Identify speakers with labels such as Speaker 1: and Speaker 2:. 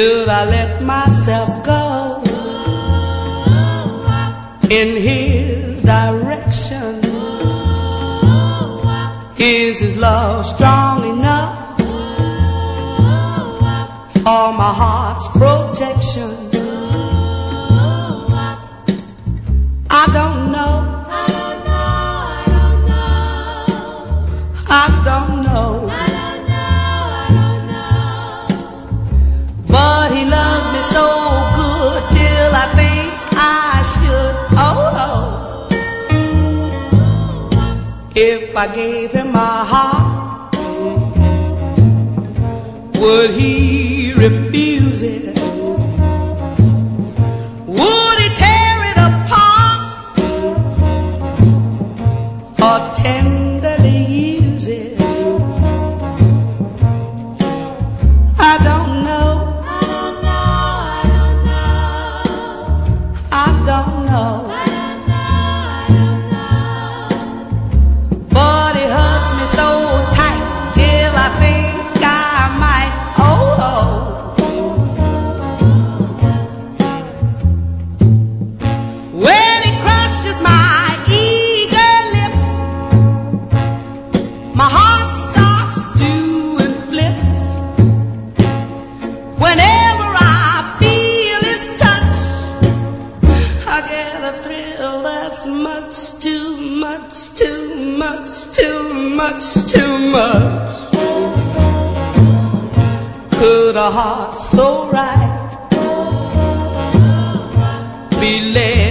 Speaker 1: Should I let myself go in his direction? Is his love strong enough for my heart's protection? I don't know. I don't know. But he loves me so good till I think I should. Oh, if I gave him my heart, would he refuse it? Would he tear it apart or tenderly use it? I don't know. I don't know. But he hugs me so tight till I think I might. Oh. When he crushes my eager lips, my heart starts doing flips. Whenever I feel his touch, I get a thrill that's much too much, too much, too much, too much. Could a heart so right be led